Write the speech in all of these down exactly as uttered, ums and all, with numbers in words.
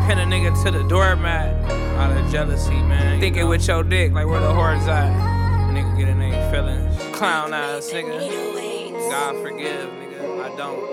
Pin a nigga to the doormat out of jealousy, man. Thinking with your dick like where the whores at. Nigga getting their feelings. Clown ass nigga. God forgive, nigga. I don't.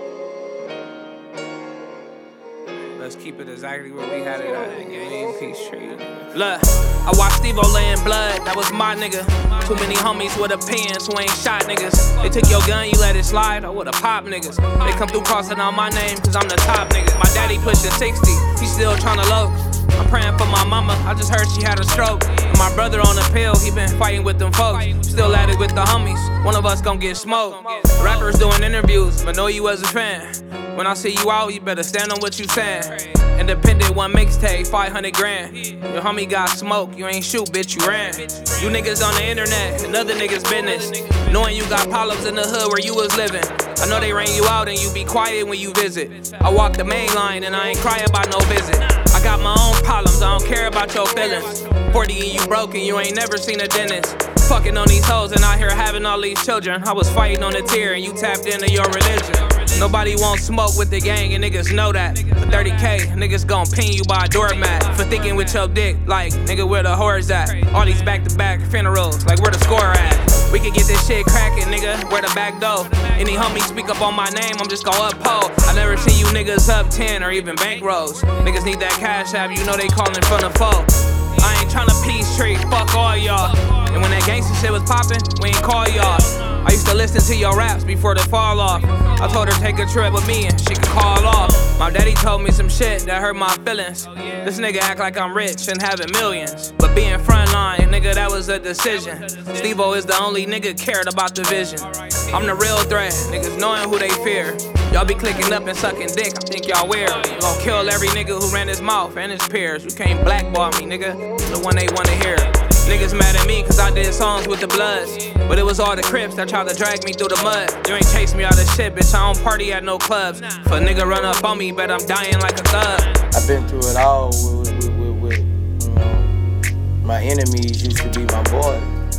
Let's keep it exactly where we had it at. Game Peachtree. Look, I watched Steve-O lay in blood. That was my nigga. Too many homies with opinions who ain't shot niggas. They took your gun, you let it slide. I would've pop niggas. They come through crossing on my name, cause I'm the top nigga. My daddy pushing sixty, he still tryna low. I'm praying for my mama, I just heard she had a stroke. And my brother on the pill, he been fighting with them folks. Still at it with the homies, one of us gon' get smoked. Rappers doing interviews, but know you as a fan. When I see you out, you better stand on what you saying. Independent one mixtape, five hundred grand. Your homie got smoke, you ain't shoot, bitch, you ran. You niggas on the internet, another niggas business. Knowing you got problems in the hood where you was living. I know they ran you out and you be quiet when you visit. I walk the main line and I ain't cry about no visit. I got my own problems, I don't care about your feelings. forty and you broken, you ain't never seen a dentist. Fucking on these hoes and out here having all these children. I was fighting on the tier and you tapped into your religion. Nobody won't smoke with the gang and niggas know that. For thirty K, niggas gon' pin you by a doormat. For thinking with your dick, like, nigga, where the whores at? All these back-to-back funerals, like where the score at? We can get this shit crackin', nigga, where the back door? Any homie speak up on my name, I'm just gon' uphold. I never seen you niggas up ten or even bankrolls. Niggas need that cash app, you know they callin' from the foe. I ain't tryna Peachtree, fuck all y'all. And when that gangsta shit was poppin', we ain't call y'all. I used to listen to your raps before the fall off. I told her take a trip with me and she could call off. My daddy told me some shit that hurt my feelings. This nigga act like I'm rich and having millions. But being frontline, nigga, that was a decision. Steve-O is the only nigga cared about the vision. I'm the real threat, niggas knowing who they fear. Y'all be clicking up and sucking dick, I think y'all weird. You gon' kill every nigga who ran his mouth and his peers. You can't blackball me, nigga, the one they wanna hear. Niggas mad at me cause I did songs with the Bloods. But it was all the Crips that tried to drag me through the mud. You ain't chase me out of shit, bitch, I don't party at no clubs. If a nigga run up on me, bet I'm dying like a thug. I've been through it all with, with, with, with, you know, my enemies used to be my boy.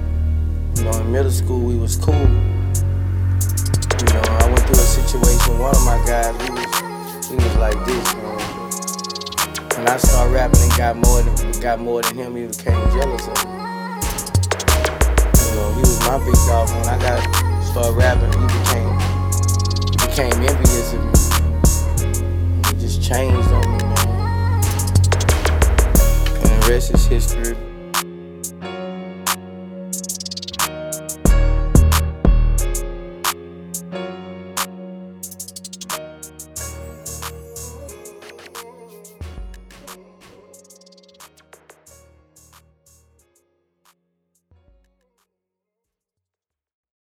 You know, in middle school we was cool. You know, I went through a situation, one of my guys, we was, he was like this, man. When I started rapping and got more than got more than him, he became jealous of me. You know, he was my big dog. When I got started rapping, he became he became envious of me. He just changed on me, man. And the rest is history.